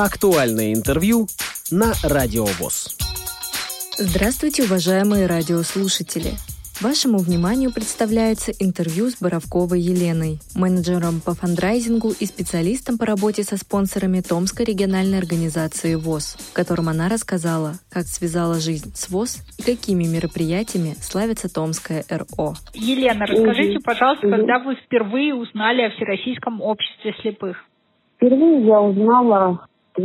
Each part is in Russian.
Актуальное интервью на Радио ВОС. Здравствуйте, уважаемые радиослушатели! Вашему вниманию представляется интервью с Боровковой Еленой, менеджером по фандрайзингу и специалистом по работе со спонсорами Томской региональной организации ВОС, в котором она рассказала, как связала жизнь с ВОС и какими мероприятиями славится Томская РО. Елена, расскажите, пожалуйста, когда вы впервые узнали о Всероссийском обществе слепых? Впервые я узнала в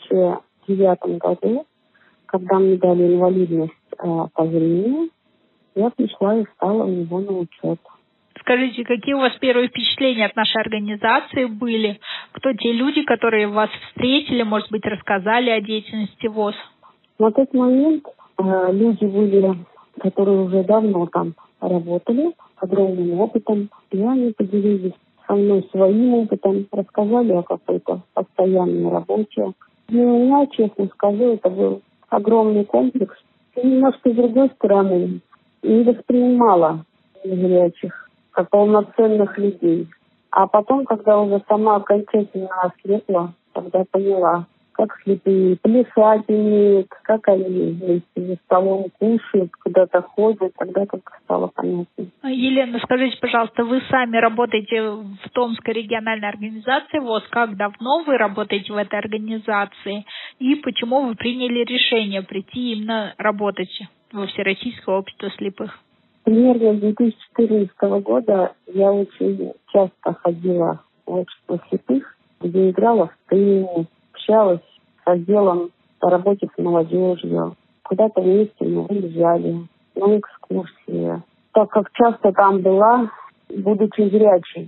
2009 году, когда мне дали инвалидность по зрению. Я пришла и стала в него на учет. Скажите, какие у вас первые впечатления от нашей организации были? Кто те люди, которые вас встретили, может быть, рассказали о деятельности ВОС? На тот момент люди были, которые уже давно там работали, с огромным опытом, и они поделились со мной своим опытом, рассказали о какой-то постоянной работе. Для меня, честно скажу, это был огромный комплекс. И немножко с другой стороны, не воспринимала незрячих как полноценных людей. А потом, когда уже сама окончательно ослепла, тогда поняла, как слепые плясать умеют, как они вместе за столом кушают, куда-то ходят, тогда только стало понятно. Елена, скажите, пожалуйста, вы сами работаете в Томской региональной организации ВОС. Как давно вы работаете в этой организации? И почему вы приняли решение прийти именно работать во Всероссийское общество слепых? Примерно с 2014 года я очень часто ходила в общество слепых, где играла в теннис, общалась с отделом по работе с молодежью. Куда-то вместе мы выезжали на экскурсии. Так как часто там была, будучи зрячей,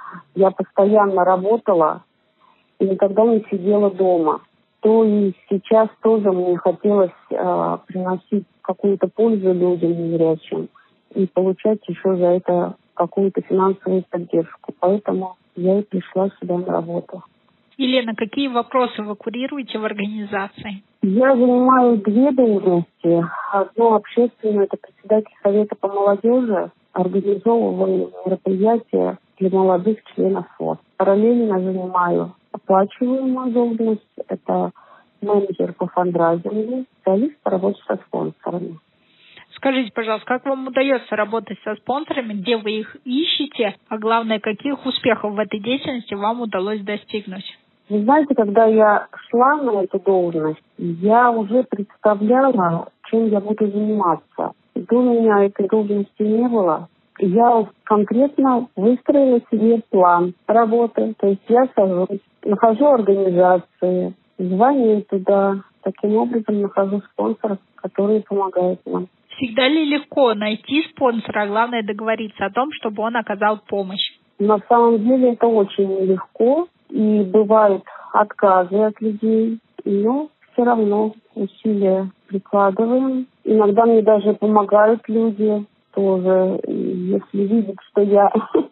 я постоянно работала и никогда не сидела дома. То и сейчас тоже мне хотелось приносить какую-то пользу людям незрячим и получать еще за это какую-то финансовую поддержку. Поэтому я и пришла сюда на работу. Елена, какие вопросы вы курируете в организации? Я занимаю две должности. Одно общественное — это председатель Совета по молодежи. Организовываю мероприятия для молодых членов ВОС. Параллельно занимаю оплачиваемую должность. Это менеджер по фандрайзингу, специалист по работе со спонсорами. Скажите, пожалуйста, как вам удается работать со спонсорами, где вы их ищете, а главное, каких успехов в этой деятельности вам удалось достигнуть? Вы знаете, когда я шла на эту должность, я уже представляла, чем я буду заниматься. До меня этой должности не было. Я конкретно выстроила себе план работы. То есть я сажусь, нахожу организации, звоню туда. Таким образом нахожу спонсоров, которые помогают нам. Всегда ли легко найти спонсора, а главное договориться о том, чтобы он оказал помощь? На самом деле это очень нелегко. И бывают отказы от людей, но все равно усилия прикладываем. Иногда мне даже помогают люди тоже. Если видят, что я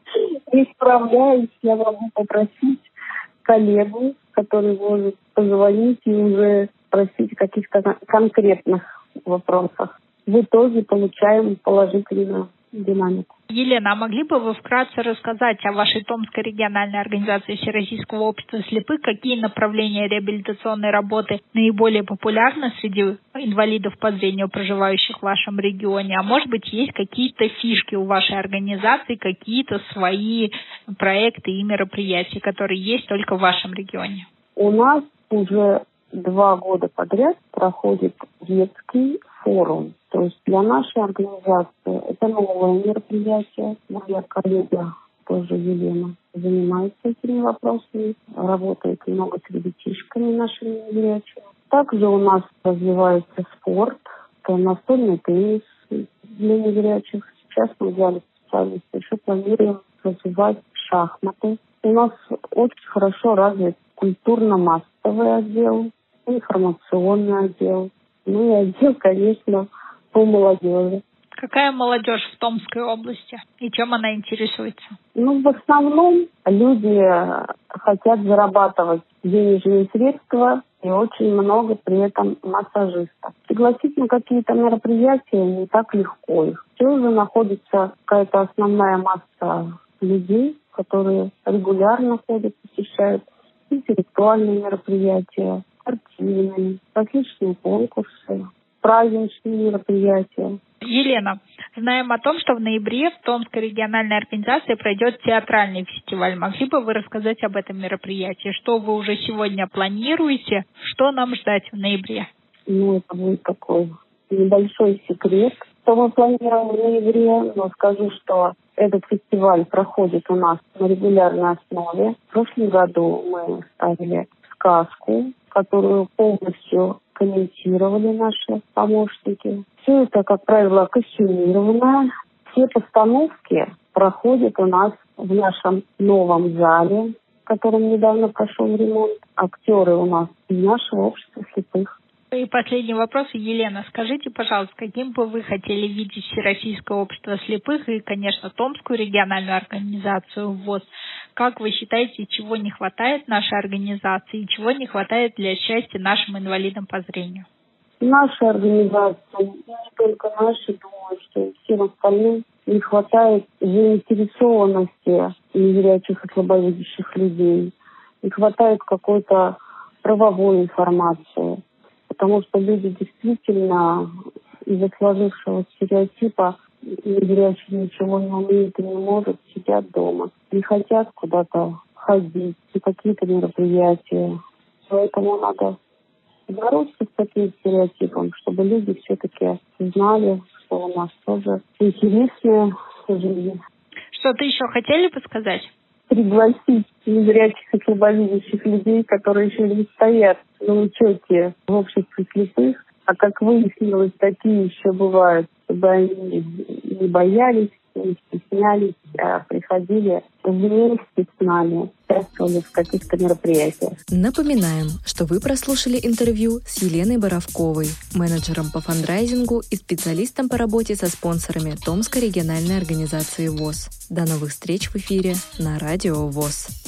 не справляюсь, я могу попросить коллегу, который может позвонить и уже спросить о каких-то конкретных вопросах. В итоге получаем положительную динамику. Елена, а могли бы вы вкратце рассказать о вашей Томской региональной организации Всероссийского общества слепых? Какие направления реабилитационной работы наиболее популярны среди инвалидов по зрению, проживающих в вашем регионе? А может быть, есть какие-то фишки у вашей организации, какие-то свои проекты и мероприятия, которые есть только в вашем регионе? У нас уже 2 года подряд проходит детский форум. То есть для нашей организации это новое мероприятие. Моя коллега, тоже Елена, занимается этими вопросами, работает много с ребятишками нашими незрячими. Также у нас развивается спорт, это настольный теннис для незрячих. Сейчас мы взяли специальность, еще планируем развивать шахматы. У нас очень хорошо развит культурно-массовый отдел, информационный отдел, ну и отдел, конечно, по молодежи. Какая молодежь в Томской области и чем она интересуется? В основном люди хотят зарабатывать денежные средства и очень много при этом массажистов. Пригласить на какие-то мероприятия не так легко их. Все уже находится какая-то основная масса людей, которые регулярно ходят, посещают. И интеллектуальные мероприятия, спортивные, различные конкурсы, праздничные мероприятия. Елена, знаем о том, что в ноябре в Томской региональной организации пройдет театральный фестиваль. Могли бы вы рассказать об этом мероприятии? Что вы уже сегодня планируете? Что нам ждать в ноябре? Это будет такой небольшой секрет, что мы планируем в ноябре. Но скажу, что этот фестиваль проходит у нас на регулярной основе. В прошлом году мы ставили сказку, которую полностью комментировали наши помощники. Все это, как правило, костюмировано. Все постановки проходят у нас в нашем новом зале, в котором недавно прошел ремонт. Актеры у нас из нашего общества слепых. И последний вопрос, Елена. Скажите, пожалуйста, каким бы вы хотели видеть Всероссийское общество слепых и, конечно, Томскую региональную организацию ВОС? Как вы считаете, чего не хватает нашей организации и чего не хватает для счастья нашим инвалидам по зрению? Нашей организации, не только нашей, думаю, что и всем остальным не хватает заинтересованности незрячих и слабовидящих людей. Не хватает какой-то правовой информации. Потому что люди действительно из-за сложившегося стереотипа незрячий ничего не умеет и не может, сидят дома. Не хотят куда-то ходить, на какие-то мероприятия. Поэтому надо бороться с таким стереотипом, чтобы люди все-таки знали, что у нас тоже интересная жизнь. Что-то еще хотели бы сказать? Пригласить незрячих и слабовидящих людей, которые еще не стоят на учете в обществе слепых. А как выяснилось, такие еще бывают, чтобы они не боялись, не стеснялись, а приходили вместе с нами, участвовали в каких-то мероприятиях. Напоминаем, что вы прослушали интервью с Еленой Боровковой, менеджером по фандрайзингу и специалистом по работе со спонсорами Томской региональной организации ВОС. До новых встреч в эфире на Радио ВОС.